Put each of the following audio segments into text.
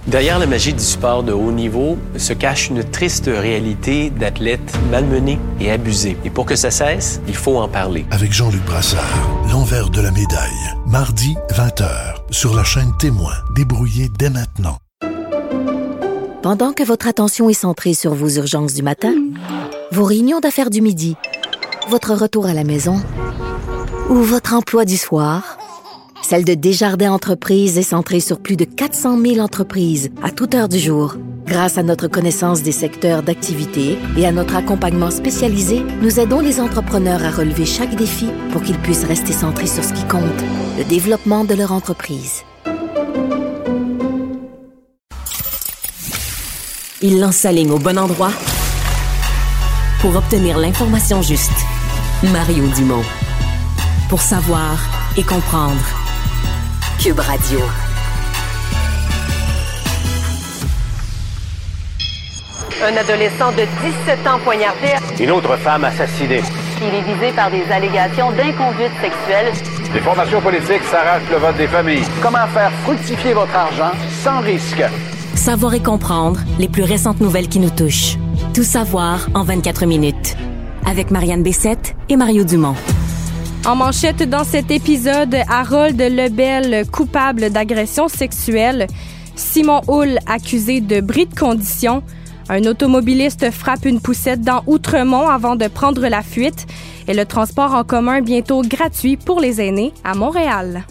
Derrière la magie du sport de haut niveau se cache une triste réalité d'athlètes malmenés et abusés. Et pour que ça cesse, il faut en parler. Avec Jean-Luc Brassard, l'envers de la médaille. Mardi, 20h, sur la chaîne Témoin. Débrouillez dès maintenant. Pendant que votre attention est centrée sur vos urgences du matin, vos réunions d'affaires du midi, votre retour à la maison ou votre emploi du soir, celle de Desjardins Entreprises est centrée sur plus de 400 000 entreprises à toute heure du jour. Grâce à notre connaissance des secteurs d'activité et à notre accompagnement spécialisé, nous aidons les entrepreneurs à relever chaque défi pour qu'ils puissent rester centrés sur ce qui compte, le développement de leur entreprise. Il lance sa ligne au bon endroit pour obtenir l'information juste. Mario Dumont. Pour savoir et comprendre. Cube Radio. Un adolescent de 17 ans poignardé. Une autre femme assassinée. Il est visé par des allégations d'inconduite sexuelle. Les formations politiques s'arrachent le vote des familles. Comment faire fructifier votre argent sans risque? Savoir et comprendre les plus récentes nouvelles qui nous touchent. Tout savoir en 24 minutes. Avec Marianne Bessette et Mario Dumont. En manchette dans cet épisode, Harold Lebel, coupable d'agression sexuelle. Simon Houle, accusé de bris de condition. Un automobiliste frappe une poussette dans Outremont avant de prendre la fuite. Et le transport en commun bientôt gratuit pour les aînés à Montréal.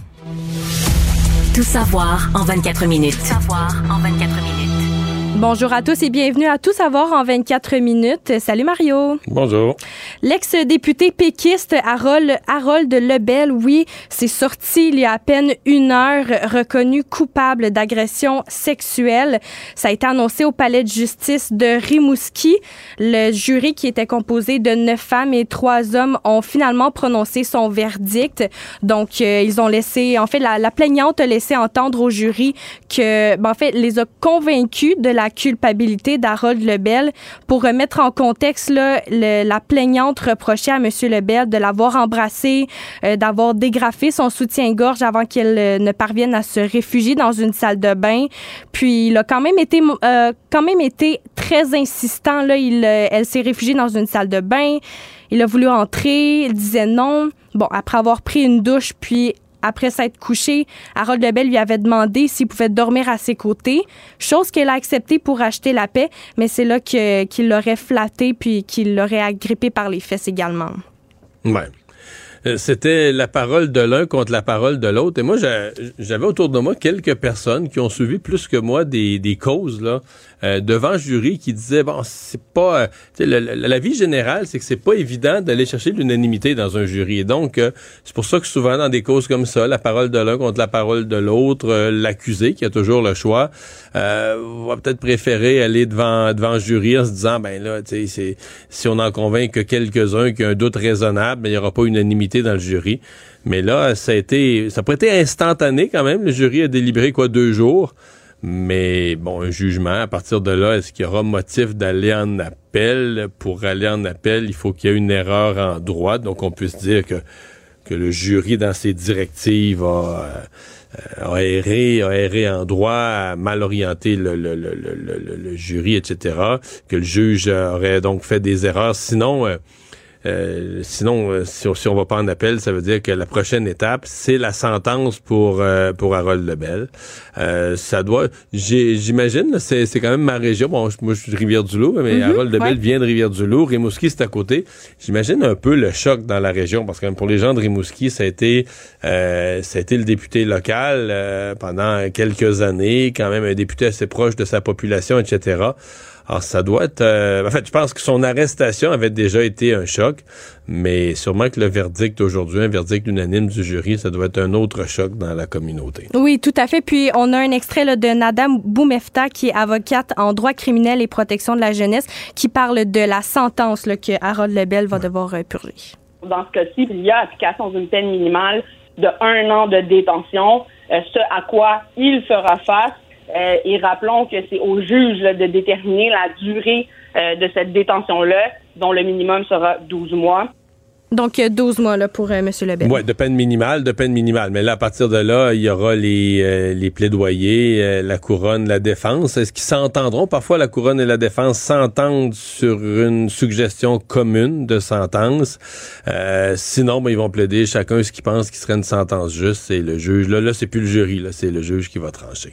Tout savoir en 24 minutes. Tout savoir en 24 minutes. Bonjour à tous et bienvenue à Tout savoir en 24 minutes. Salut Mario. Bonjour. L'ex-député péquiste Harold Lebel, oui, s'est sorti il y a à peine une heure, reconnu coupable d'agression sexuelle. Ça a été annoncé au palais de justice de Rimouski. Le jury, qui était composé de 9 femmes et 3 hommes, ont finalement prononcé son verdict. Donc, ils ont laissé, en fait, la plaignante a laissé entendre au jury que, les a convaincus de la culpabilité d'Harold Lebel. Pour remettre en contexte, là, la plaignante reprochait à M. Lebel de l'avoir embrassé, d'avoir dégrafé son soutien-gorge avant qu'elle ne parvienne à se réfugier dans une salle de bain. Puis, il a quand même été très insistant. Là, elle s'est réfugiée dans une salle de bain. Il a voulu entrer. Il disait non. Bon, après avoir pris une douche, puis après s'être couché, Harold Lebel lui avait demandé s'il pouvait dormir à ses côtés, chose qu'elle a acceptée pour acheter la paix, mais c'est là qu'il l'aurait flatté puis qu'il l'aurait agrippé par les fesses également. Ouais. C'était la parole de l'un contre la parole de l'autre. Et moi, j'avais autour de moi quelques personnes qui ont suivi plus que moi des causes là devant jury qui disaient bon, c'est pas la vie générale, c'est que c'est pas évident d'aller chercher l'unanimité dans un jury. Et donc c'est pour ça que souvent dans des causes comme ça, la parole de l'un contre la parole de l'autre, l'accusé qui a toujours le choix va peut-être préférer aller devant le jury en se disant ben là, tu sais, si on en convainc que quelques-uns qui ont un doute raisonnable, ben il y aura pas unanimité dans le jury. Mais là, ça n'a pas été instantané quand même. Le jury a délibéré 2 jours. Mais bon, un jugement, à partir de là, est-ce qu'il y aura motif d'aller en appel? Pour aller en appel, il faut qu'il y ait une erreur en droit. Donc, on peut se dire que le jury, dans ses directives, a erré en droit, a mal orienté le jury, etc. Que le juge aurait donc fait des erreurs. Sinon, si on va pas en appel, ça veut dire que la prochaine étape, c'est la sentence pour Harold Lebel. Ça doit, j'imagine, là, c'est quand même ma région. Bon, moi, je suis de Rivière-du-Loup, mais Harold Lebel vient de Rivière-du-Loup. Rimouski, c'est à côté. J'imagine un peu le choc dans la région, parce que même pour les gens de Rimouski, ça a été le député local pendant quelques années, quand même un député assez proche de sa population, etc. Alors, ça doit être... en fait, je pense que son arrestation avait déjà été un choc, mais sûrement que le verdict aujourd'hui, un verdict unanime du jury, ça doit être un autre choc dans la communauté. Oui, tout à fait. Puis, on a un extrait là, de Nadam Boumefta, qui est avocate en droit criminel et protection de la jeunesse, qui parle de la sentence là, que Harold Lebel va devoir purger. Dans ce cas-ci, il y a application d'une peine minimale de 1 an de détention, ce à quoi il fera face. Et rappelons que c'est au juge là, de déterminer la durée de cette détention-là, dont le minimum sera 12 mois. Donc, 12 mois là, pour M. Lebel. Oui, de peine minimale. Mais là, à partir de là, il y aura les plaidoyers, la couronne, la défense. Est-ce qu'ils s'entendront? Parfois, la couronne et la défense s'entendent sur une suggestion commune de sentence. Sinon, ils vont plaider chacun ce qu'ils pensent qui serait une sentence juste. C'est le juge. Là, c'est plus le jury. Là, c'est le juge qui va trancher.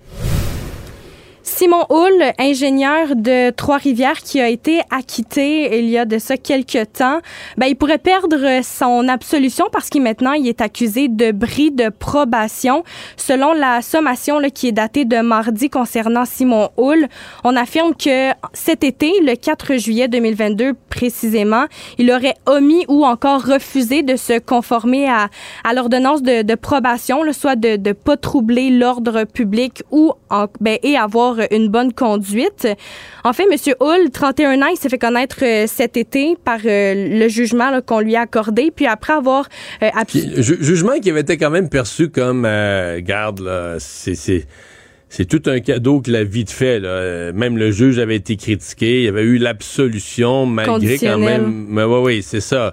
Simon Hull, ingénieur de Trois-Rivières, qui a été acquitté il y a de ça quelques temps, il pourrait perdre son absolution parce qu'il est accusé de bris de probation. Selon la sommation là, qui est datée de mardi concernant Simon Hull, on affirme que cet été, le 4 juillet 2022 précisément, il aurait omis ou encore refusé de se conformer à l'ordonnance de probation, là, soit de ne pas troubler l'ordre public ou et avoir une bonne conduite. En fait, M. Hull, 31 ans, il s'est fait connaître cet été par le jugement là, qu'on lui a accordé, puis après avoir... jugement qui avait été quand même perçu comme, garde, là, c'est tout un cadeau que la vie te fait. Là. Même le juge avait été critiqué, il y avait eu l'absolution, malgré quand même... Mais oui, c'est ça.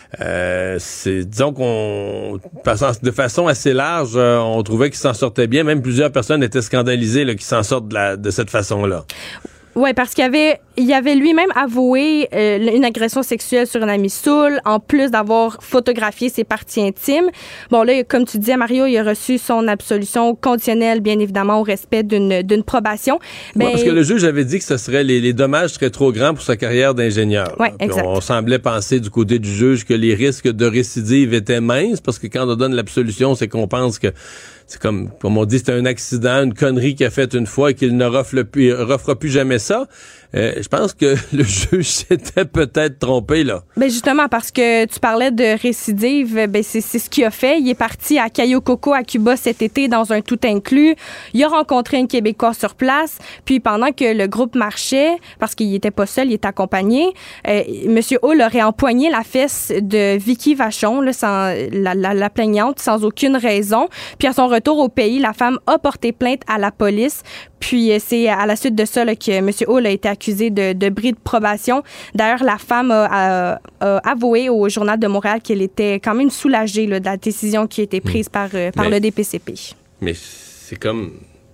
Disons qu'on, de façon assez large, on trouvait qu'il s'en sortait bien. Même plusieurs personnes étaient scandalisées là, qu'il s'en sorte de cette façon-là. Oui, parce qu'il avait lui-même avoué une agression sexuelle sur une amie saoule, en plus d'avoir photographié ses parties intimes. Bon, là, comme tu disais, Mario, il a reçu son absolution conditionnelle, bien évidemment, au respect d'une probation. Parce que le juge avait dit que ce serait les dommages seraient trop grands pour sa carrière d'ingénieur. Oui, exact. On semblait penser du côté du juge que les risques de récidive étaient minces, parce que quand on donne l'absolution, c'est qu'on pense que c'est comme on dit, c'est un accident, une connerie qu'il a faite une fois et qu'il ne refera plus jamais ça. Je pense que le juge s'était peut-être trompé, là. Justement, parce que tu parlais de récidive, c'est ce qu'il a fait. Il est parti à Cayo Coco, à Cuba, cet été, dans un tout inclus. Il a rencontré un Québécois sur place. Puis, pendant que le groupe marchait, parce qu'il n'était pas seul, il était accompagné, M. Hull aurait empoigné la fesse de Vicky Vachon, là, la plaignante, sans aucune raison. Puis, à son retour au pays, la femme a porté plainte à la police. Puis, c'est à la suite de ça là, que M. Hull a été accusé de bris de probation. D'ailleurs, la femme a avoué au Journal de Montréal qu'elle était quand même soulagée là, de la décision qui a été prise par le DPCP. Mais c'est comme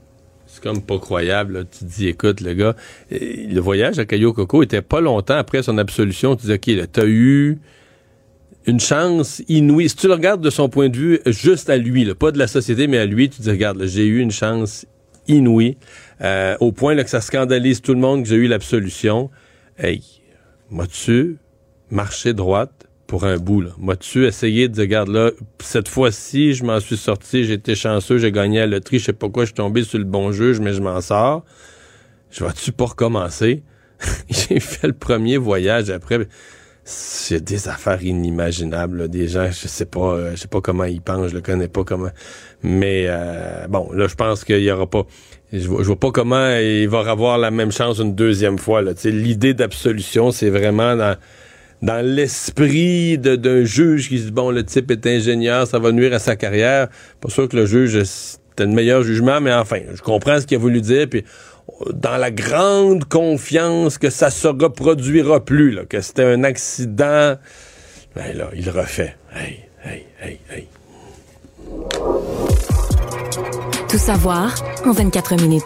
pas croyable. Là. Tu te dis, écoute, le gars, le voyage à Cayo Coco était pas longtemps après son absolution. Tu dis, OK, là, t'as eu une chance inouïe. Si tu le regardes de son point de vue, juste à lui, là, pas de la société, mais à lui, tu te dis, regarde, là, j'ai eu une chance inouï, au point là, que ça scandalise tout le monde que j'ai eu l'absolution. Hey, m'as-tu marché droite pour un bout, là? M'as-tu essayé de dire, regarde là, cette fois-ci, je m'en suis sorti, j'ai été chanceux, j'ai gagné à la loterie, je sais pas quoi, je suis tombé sur le bon juge, mais je m'en sors. Je vais-tu pas recommencer? J'ai fait le premier voyage après. C'est des affaires inimaginables, là, des gens, je sais pas comment ils pensent, je le connais pas comment. Mais bon, là, je pense qu'il y aura pas. Je vois pas comment il va avoir la même chance une deuxième fois. Là. L'idée d'absolution, c'est vraiment dans l'esprit d'un juge qui se dit bon, le type est ingénieur, ça va nuire à sa carrière. Pas sûr que le juge c'était le meilleur jugement, mais enfin, je comprends ce qu'il a voulu dire, puis dans la grande confiance que ça se reproduira plus, là, que c'était un accident, ben là, il le refait. Hey. Tout savoir en 24 minutes.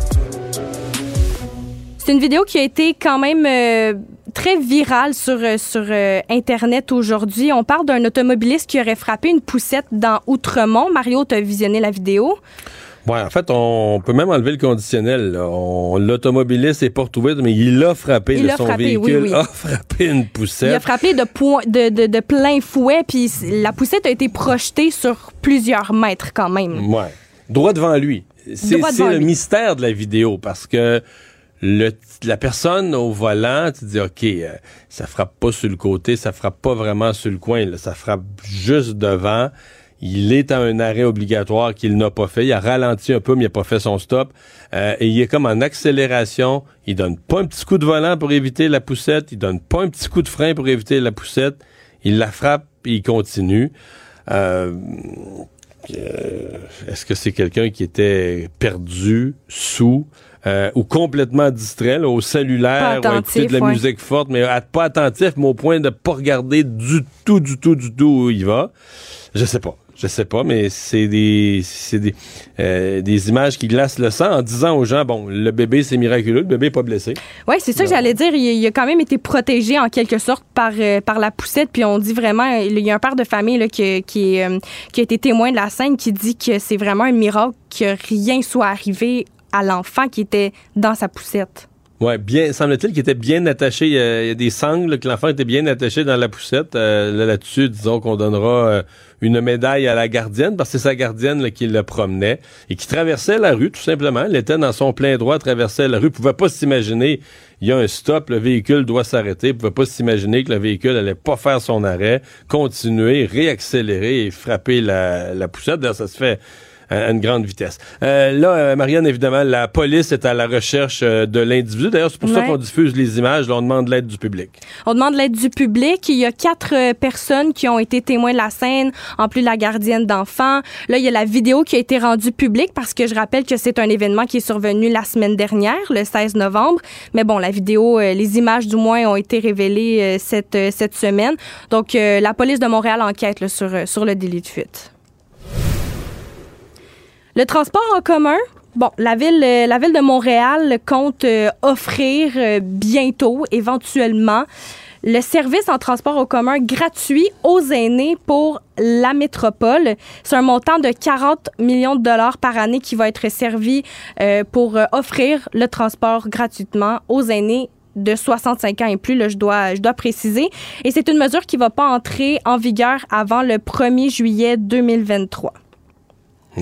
C'est une vidéo qui a été quand même très virale sur Internet aujourd'hui. On parle d'un automobiliste qui aurait frappé une poussette dans Outremont. Mario, tu as visionné la vidéo? Ouais, en fait, on peut même enlever le conditionnel. L'automobiliste n'est pas retrouvé, mais il a frappé. Son véhicule oui. A frappé une poussette. Il a frappé de plein fouet, puis la poussette a été projetée sur plusieurs mètres quand même. Ouais, droit devant lui. C'est le mystère de la vidéo, parce que la personne au volant, tu dis, OK, ça frappe pas sur le côté, ça frappe pas vraiment sur le coin, là, ça frappe juste devant. Il est à un arrêt obligatoire qu'il n'a pas fait. Il a ralenti un peu, mais il n'a pas fait son stop. Et il est comme en accélération. Il donne pas un petit coup de volant pour éviter la poussette. Il donne pas un petit coup de frein pour éviter la poussette. Il la frappe et il continue. Est-ce que c'est quelqu'un qui était perdu, sous, ou complètement distrait, là, au cellulaire, ou à écouter de la musique forte, mais pas attentif, mais au point de ne pas regarder du tout où il va? Je sais pas, mais c'est des images qui glacent le sang en disant aux gens, bon, le bébé, c'est miraculeux, le bébé n'est pas blessé. Oui, c'est ça que j'allais dire. Il a quand même été protégé en quelque sorte par la poussette. Puis on dit vraiment, il y a un père de famille là, qui a été témoin de la scène qui dit que c'est vraiment un miracle que rien soit arrivé à l'enfant qui était dans sa poussette. Oui, semble-t-il qu'il était bien attaché. Il y a des sangles, que l'enfant était bien attaché dans la poussette. Là-dessus, disons qu'on donnera une médaille à la gardienne, parce que c'est sa gardienne là, qui le promenait et qui traversait la rue, tout simplement. Elle était dans son plein droit, traversait la rue, pouvait pas s'imaginer, il y a un stop, le véhicule doit s'arrêter, pouvait pas s'imaginer que le véhicule allait pas faire son arrêt, continuer, réaccélérer et frapper la poussette. D'ailleurs, ça se fait à une grande vitesse. Là, Marianne, évidemment, la police est à la recherche de l'individu. D'ailleurs, c'est pour ça qu'on diffuse les images. Là, on demande l'aide du public. On demande l'aide du public. Il y a 4 personnes qui ont été témoins de la scène, en plus de la gardienne d'enfants. Là, il y a la vidéo qui a été rendue publique parce que je rappelle que c'est un événement qui est survenu la semaine dernière, le 16 novembre. Mais bon, la vidéo, les images du moins ont été révélées cette semaine. Donc, la police de Montréal enquête là, sur le délit de fuite. Le transport en commun, bon, la ville de Montréal compte offrir bientôt, éventuellement, le service en transport en commun gratuit aux aînés pour la métropole. C'est un montant de 40 millions de dollars par année qui va être servi pour offrir le transport gratuitement aux aînés de 65 ans et plus, là, je dois préciser. Et c'est une mesure qui ne va pas entrer en vigueur avant le 1er juillet 2023. Ouais.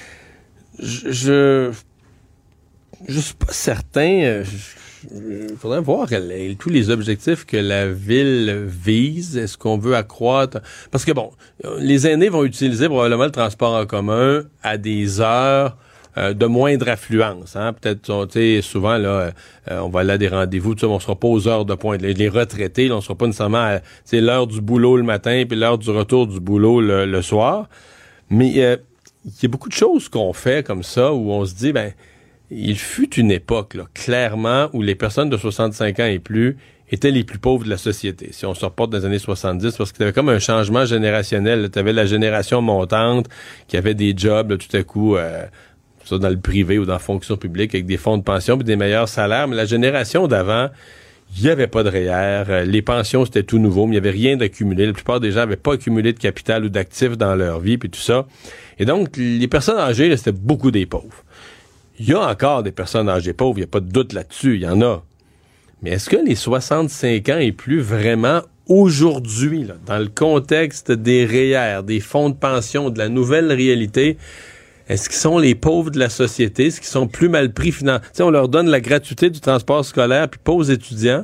Je suis pas certain. Il faudrait voir tous les objectifs que la ville vise. Est-ce qu'on veut accroître? Parce que, bon, les aînés vont utiliser probablement le transport en commun à des heures de moindre affluence. Hein? Peut-être, tu sais, souvent, là, on va aller à des rendez-vous, tu sais, on sera pas aux heures de pointe. Les retraités, là, on sera pas nécessairement à l'heure du boulot le matin puis l'heure du retour du boulot le soir. Mais il y a beaucoup de choses qu'on fait comme ça où on se dit, ben, il fut une époque, là, clairement, où les personnes de 65 ans et plus étaient les plus pauvres de la société. Si on se reporte dans les années 70, parce que tu avais comme un changement générationnel. Tu avais la génération montante qui avait des jobs, là, tout à coup, soit dans le privé ou dans la fonction publique, avec des fonds de pension et des meilleurs salaires. Mais la génération d'avant, il n'y avait pas de REER, les pensions, c'était tout nouveau, mais il n'y avait rien d'accumulé. La plupart des gens n'avaient pas accumulé de capital ou d'actifs dans leur vie, puis tout ça. Et donc, les personnes âgées, là, c'était beaucoup des pauvres. Il y a encore des personnes âgées pauvres, il n'y a pas de doute là-dessus, il y en a. Mais est-ce que les 65 ans et plus, vraiment, aujourd'hui, là, dans le contexte des REER, des fonds de pension, de la nouvelle réalité, est-ce qu'ils sont les pauvres de la société? Est-ce qu'ils sont plus mal pris financièrement? On leur donne la gratuité du transport scolaire, puis pas aux étudiants.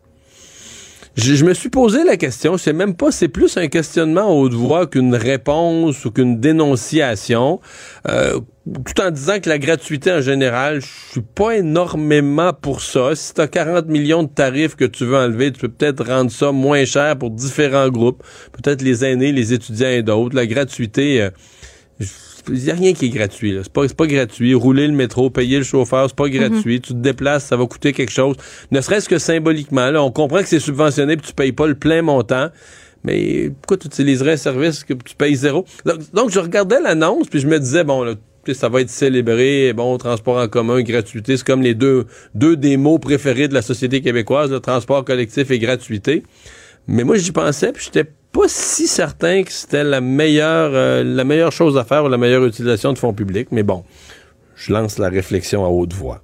Je me suis posé la question, c'est plus un questionnement haute voix qu'une réponse ou qu'une dénonciation, tout en disant que la gratuité en général, je suis pas énormément pour ça. Si tu as 40 millions de tarifs que tu veux enlever, tu peux peut-être rendre ça moins cher pour différents groupes, peut-être les aînés, les étudiants et d'autres. La gratuité, il n'y a rien qui est gratuit. Là. C'est pas gratuit. Rouler le métro, payer le chauffeur, c'est pas gratuit. Tu te déplaces, ça va coûter quelque chose. Ne serait-ce que symboliquement. Là, on comprend que c'est subventionné puis tu payes pas le plein montant. Mais pourquoi tu utiliserais un service que tu payes zéro? Donc, je regardais l'annonce puis je me disais, bon, là, ça va être célébré, bon, transport en commun, gratuité. C'est comme les deux des mots préférés de la société québécoise, le transport collectif et gratuité. Mais moi, j'y pensais puis j'étais pas si certain que c'était la meilleure chose à faire ou la meilleure utilisation de fonds publics, mais bon, je lance la réflexion à haute voix.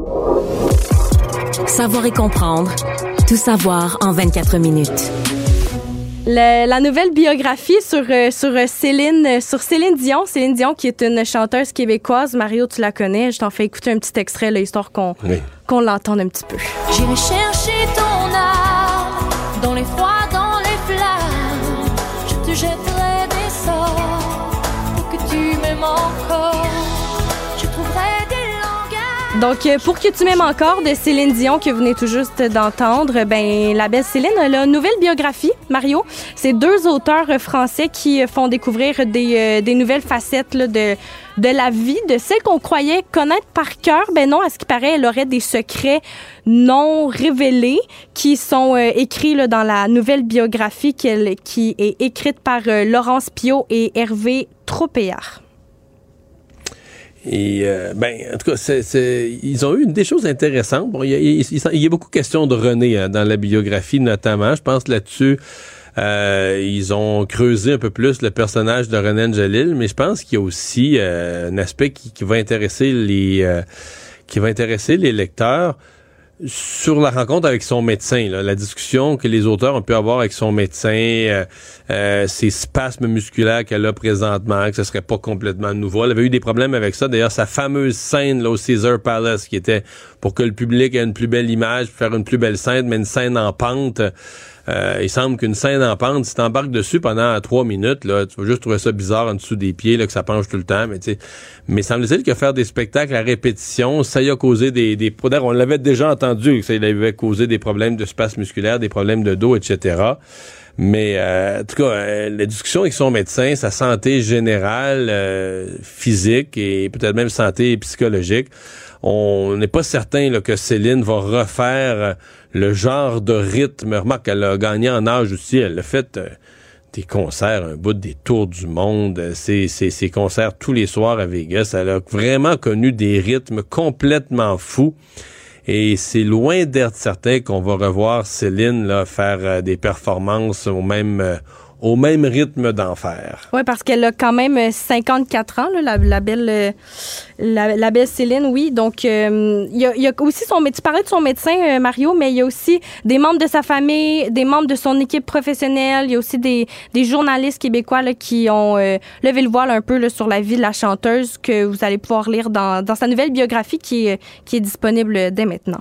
Savoir et comprendre, tout savoir en 24 minutes. La nouvelle biographie sur Céline Dion. Céline Dion, qui est une chanteuse québécoise. Mario, tu la connais. Je t'en fais écouter un petit extrait, là, histoire qu'on l'entende un petit peu. J'irai chercher ton âme dans les froids, dans les flammes. Je te jetterai des sorts pour que tu m'aimes encore. Je trouverai des langages. Donc, pour que tu m'aimes encore de Céline Dion que vous venez tout juste d'entendre, ben la belle Céline elle a une nouvelle biographie, Mario. C'est 2 auteurs français qui font découvrir des nouvelles facettes là, de la vie, de celle qu'on croyait connaître par cœur. Ben non, à ce qui paraît, elle aurait des secrets non révélés qui sont écrits là, dans la nouvelle biographie qui est écrite par Laurence Piot et Hervé Tropéard. Et en tout cas, ils ont eu des choses intéressantes. Bon, il y a beaucoup de questions de René dans la biographie, notamment. Je pense là-dessus, ils ont creusé un peu plus le personnage de René Angelil, mais je pense qu'il y a aussi un aspect qui va intéresser les lecteurs sur la rencontre avec son médecin, là, la discussion que les auteurs ont pu avoir avec son médecin, ses spasmes musculaires qu'elle a présentement, que ce serait pas complètement nouveau. Elle avait eu des problèmes avec ça. D'ailleurs, sa fameuse scène là, au Caesar Palace, qui était pour que le public ait une plus belle image, faire une plus belle scène, mais une scène en pente. Il semble qu'une scène en pente, si t'embarques dessus pendant 3 minutes, là, tu vas juste trouver ça bizarre en dessous des pieds, là, que ça penche tout le temps. Mais semble-t-il que faire des spectacles à répétition, ça y a causé des on l'avait déjà entendu, que ça y avait causé des problèmes de spasme musculaire, des problèmes de dos, etc. Mais en tout cas, la discussion avec son médecin, sa santé générale, physique et peut-être même santé psychologique, on n'est pas certain là, que Céline va refaire le genre de rythme. Remarque qu'elle a gagné en âge aussi. Elle a fait des concerts, un bout des tours du monde, ses concerts tous les soirs à Vegas. Elle a vraiment connu des rythmes complètement fous. Et c'est loin d'être certain qu'on va revoir Céline là, faire des performances au même rythme d'enfer. Oui, parce qu'elle a quand même 54 ans, là, la belle Céline, oui. Donc, il y a aussi tu parlais de son médecin, Mario, mais il y a aussi des membres de sa famille, des membres de son équipe professionnelle. Il y a aussi des journalistes québécois là, qui ont levé le voile un peu là, sur la vie de la chanteuse que vous allez pouvoir lire dans sa nouvelle biographie qui est disponible dès maintenant.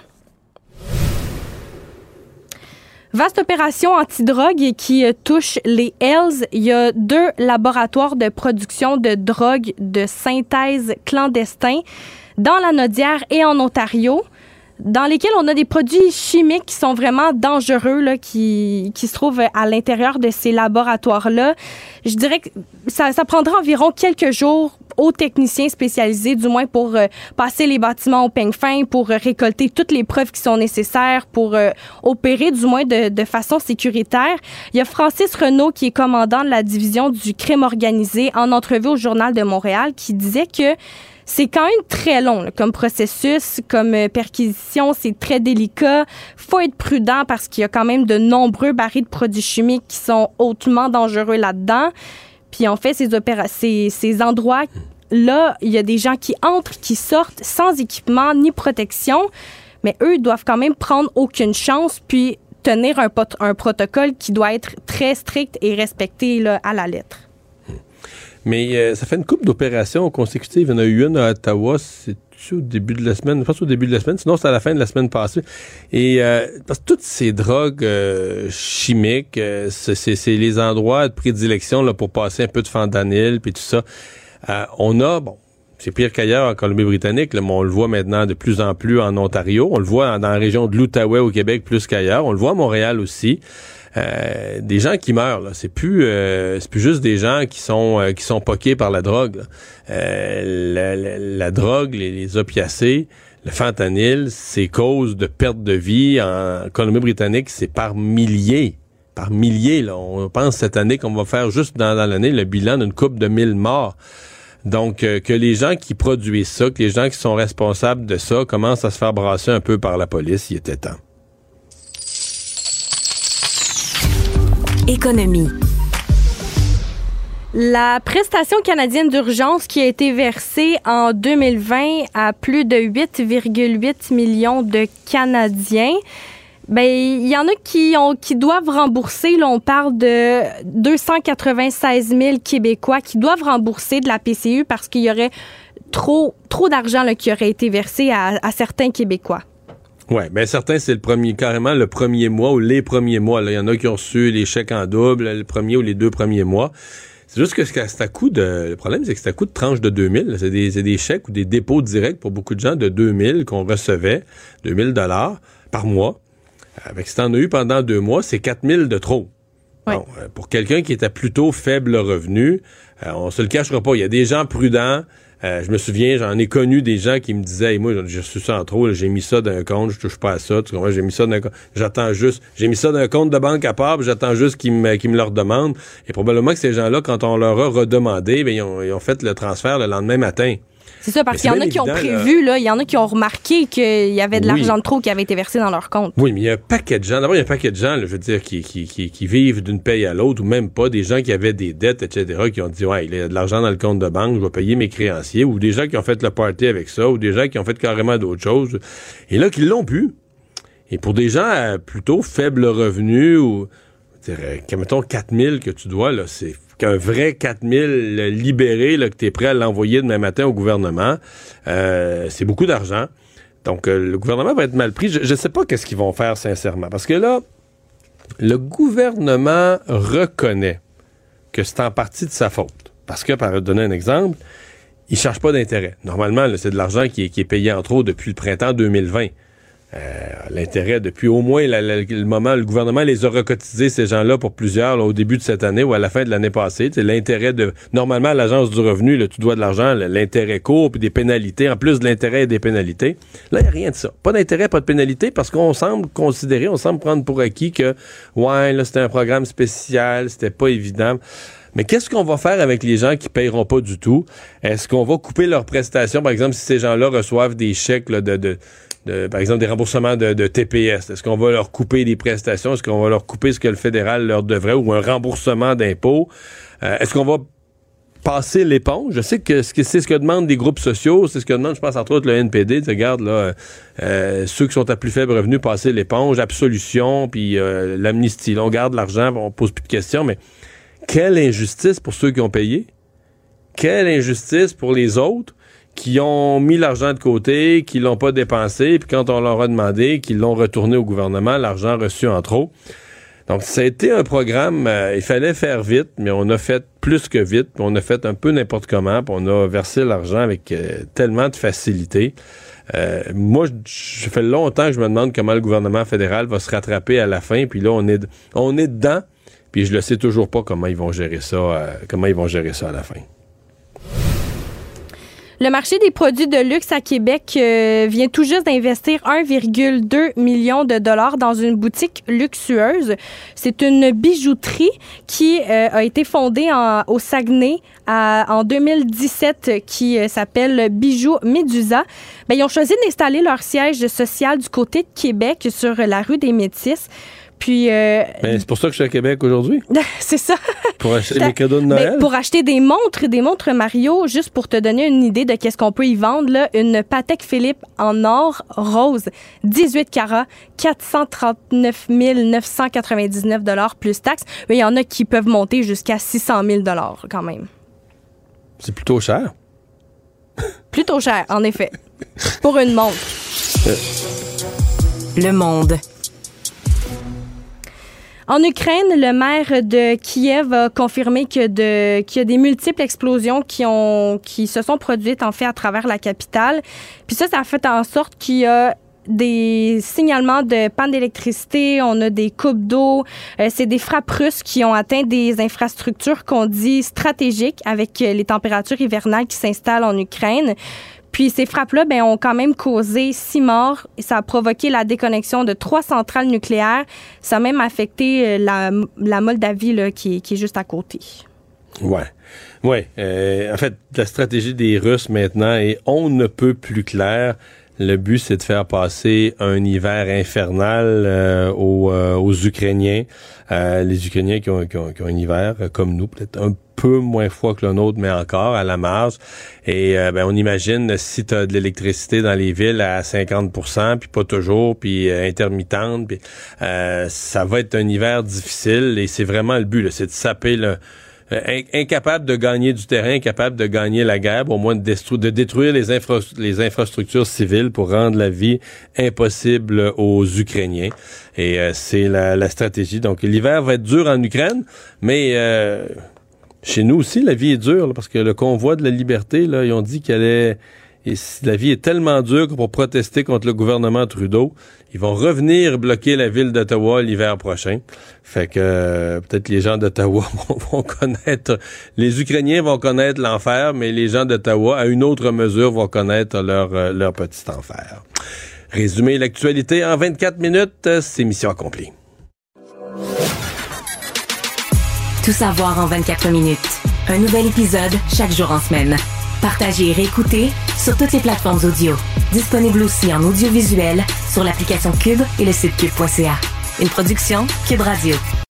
Vaste opération antidrogue qui touche les Hells. Il y a 2 laboratoires de production de drogue de synthèse clandestins dans la Naudière et en Ontario, dans lesquels on a des produits chimiques qui sont vraiment dangereux, là, qui se trouvent à l'intérieur de ces laboratoires-là. Je dirais que ça prendra environ quelques jours aux techniciens spécialisés, du moins pour passer les bâtiments au peigne fin, pour récolter toutes les preuves qui sont nécessaires, pour opérer du moins de façon sécuritaire. Il y a Francis Renaud, qui est commandant de la division du crime organisé, en entrevue au Journal de Montréal, qui disait que c'est quand même très long là, comme processus, comme perquisition, c'est très délicat. Faut être prudent parce qu'il y a quand même de nombreux barils de produits chimiques qui sont hautement dangereux là-dedans. Puis on fait ces endroits-là, il y a des gens qui entrent, qui sortent sans équipement ni protection, mais eux doivent quand même prendre aucune chance puis tenir un protocole qui doit être très strict et respecté là, à la lettre. Mais ça fait une couple d'opérations consécutives. Il y en a eu une à Ottawa, c'est au début de la semaine, je pense au début de la semaine, sinon c'est à la fin de la semaine passée. Et parce que toutes ces drogues chimiques, c'est les endroits de prédilection là, pour passer un peu de fentanyl puis tout ça. C'est pire qu'ailleurs en Colombie-Britannique, là, mais on le voit maintenant de plus en plus en Ontario. On le voit dans la région de l'Outaouais au Québec plus qu'ailleurs. On le voit à Montréal aussi. Des gens qui meurent, là. C'est plus juste des gens qui sont poqués par la drogue. La drogue, les opiacés, le fentanyl, c'est cause de perte de vie en Colombie-Britannique, c'est par milliers. Là. On pense cette année qu'on va faire juste dans l'année le bilan d'une couple de 1000 morts. Donc, que les gens qui produisent ça, que les gens qui sont responsables de ça commencent à se faire brasser un peu par la police, il était temps. Économie. La prestation canadienne d'urgence qui a été versée en 2020 à plus de 8,8 millions de Canadiens, ben il y en a qui doivent rembourser. Là, on parle de 296 000 Québécois qui doivent rembourser de la PCU parce qu'il y aurait trop d'argent là, qui aurait été versé à certains Québécois. Ouais, ben certains, c'est carrément le premier mois ou les premiers mois. Il y en a qui ont reçu les chèques en double, le premier ou les 2 premiers mois. C'est juste que c'est à coût de... Le problème, c'est que c'est à coût de tranche de 2000. Là. C'est des chèques ou des dépôts directs pour beaucoup de gens de 2000 qu'on recevait, 2000 $ par mois. Avec si t'en as eu pendant 2 mois, c'est 4000 de trop. Oui. Bon, pour quelqu'un qui est à plutôt faible revenu, on se le cachera pas. Il y a des gens prudents. Je me souviens, j'en ai connu des gens qui me disaient, hey, moi, j'ai reçu ça en trop, là, j'ai mis ça d'un compte, je touche pas à ça, tu comprends, j'ai mis ça d'un compte, j'ai mis ça d'un compte de banque à part, puis j'attends juste qu'ils me le redemandent. Et probablement que ces gens-là, quand on leur a redemandé, ben, ils ont fait le transfert le lendemain matin. C'est ça, parce qu'il y en a qui ont prévu, là, il y en a qui ont remarqué qu'il y avait de l'argent de trop qui avait été versé dans leur compte. Oui, mais il y a un paquet de gens, d'abord, il y a un paquet de gens, là, je veux dire, qui vivent d'une paye à l'autre, ou même pas, des gens qui avaient des dettes, etc., qui ont dit, ouais, il y a de l'argent dans le compte de banque, je vais payer mes créanciers, ou des gens qui ont fait le party avec ça, ou des gens qui ont fait carrément d'autres choses, et là, qui l'ont pu. Et pour des gens à plutôt faible revenu, ou, mettons, 4000 que tu dois, là, c'est qu'un vrai 4000 libéré, là, que tu es prêt à l'envoyer demain matin au gouvernement, c'est beaucoup d'argent. Donc, le gouvernement va être mal pris. Je ne sais pas qu'est-ce qu'ils vont faire, sincèrement. Parce que là, le gouvernement reconnaît que c'est en partie de sa faute. Parce que, pour donner un exemple, il ne charge pas d'intérêt. Normalement, là, c'est de l'argent qui est payé en trop depuis le printemps 2020. L'intérêt depuis au moins le moment, le gouvernement les a recotisés, ces gens-là, pour plusieurs, là, au début de cette année ou à la fin de l'année passée. T'sais, l'intérêt de... Normalement, à l'Agence du revenu, là, tu dois de l'argent, l'intérêt court, puis des pénalités, en plus de l'intérêt et des pénalités. Là, il n'y a rien de ça. Pas d'intérêt, pas de pénalité, parce qu'on semble prendre pour acquis que, ouais, là, c'était un programme spécial, c'était pas évident. Mais qu'est-ce qu'on va faire avec les gens qui paieront pas du tout? Est-ce qu'on va couper leurs prestations? Par exemple, si ces gens-là reçoivent des chèques là, par exemple, des remboursements de TPS. Est-ce qu'on va leur couper des prestations? Est-ce qu'on va leur couper ce que le fédéral leur devrait ou un remboursement d'impôts? Est-ce qu'on va passer l'éponge? Je sais que c'est ce que demandent des groupes sociaux. C'est ce que demande, je pense, entre autres, le NPD. Tu regardes, là, ceux qui sont à plus faible revenu, passer l'éponge, absolution, puis l'amnistie. Là, on garde l'argent, on pose plus de questions, mais quelle injustice pour ceux qui ont payé? Quelle injustice pour les autres qui ont mis l'argent de côté, qui l'ont pas dépensé, puis quand on leur a demandé, qu'ils l'ont retourné au gouvernement, l'argent reçu en trop. Donc, ça a été un programme, il fallait faire vite, mais on a fait plus que vite, puis on a fait un peu n'importe comment, puis on a versé l'argent avec tellement de facilité. Moi, je fait longtemps que je me demande comment le gouvernement fédéral va se rattraper à la fin, puis là, on est dedans, puis je le sais toujours pas comment ils vont gérer ça à la fin. Le marché des produits de luxe à Québec vient tout juste d'investir 1,2 million de dollars dans une boutique luxueuse. C'est une bijouterie qui a été fondée au Saguenay en 2017 qui s'appelle Bijoux Médusa. Ben, ils ont choisi d'installer leur siège social du côté de Québec sur la rue des Métis. Puis, c'est pour ça que je suis à Québec aujourd'hui? C'est ça. Pour acheter des cadeaux de Noël? Pour acheter des montres Mario, juste pour te donner une idée de qu'est-ce qu'on peut y vendre, là, une Patek Philippe en or rose, 18 carats, 439 999 $ plus taxes. Mais il y en a qui peuvent monter jusqu'à 600 000 $ quand même. C'est plutôt cher. Plutôt cher, en effet. Pour une montre. Le Monde. En Ukraine, le maire de Kiev a confirmé qu'il y a des multiples explosions qui se sont produites en fait à travers la capitale. Puis ça a fait en sorte qu'il y a des signalements de panne d'électricité, on a des coupes d'eau, c'est des frappes russes qui ont atteint des infrastructures qu'on dit stratégiques avec les températures hivernales qui s'installent en Ukraine. Puis ces frappes-là ont quand même causé 6 morts et ça a provoqué la déconnexion de 3 centrales nucléaires. Ça a même affecté la Moldavie là, qui est juste à côté. Ouais. En fait, la stratégie des Russes maintenant est on ne peut plus clair. Le but, c'est de faire passer un hiver infernal aux Ukrainiens. Les Ukrainiens qui ont un hiver comme nous, peut-être un peu moins froid que le nôtre, mais encore à la marge. Et on imagine si tu as de l'électricité dans les villes à 50%, puis pas toujours, puis intermittente, puis ça va être un hiver difficile. Et c'est vraiment le but, là, c'est de saper incapable de gagner du terrain, incapable de gagner la guerre, au moins de détruire les infrastructures civiles pour rendre la vie impossible aux Ukrainiens. Et c'est la stratégie. Donc l'hiver va être dur en Ukraine, mais Chez nous aussi, la vie est dure, là, parce que le convoi de la liberté, là, ils ont dit la vie est tellement dure que pour protester contre le gouvernement Trudeau, ils vont revenir bloquer la ville d'Ottawa l'hiver prochain. Fait que peut-être les gens d'Ottawa vont connaître, les Ukrainiens vont connaître l'enfer, mais les gens d'Ottawa, à une autre mesure, vont connaître leur petit enfer. Résumer l'actualité en 24 minutes, c'est mission accomplie. Tout savoir en 24 minutes. Un nouvel épisode chaque jour en semaine. Partagez et réécoutez sur toutes les plateformes audio. Disponible aussi en audiovisuel sur l'application Cube et le site cube.ca. Une production Cube Radio.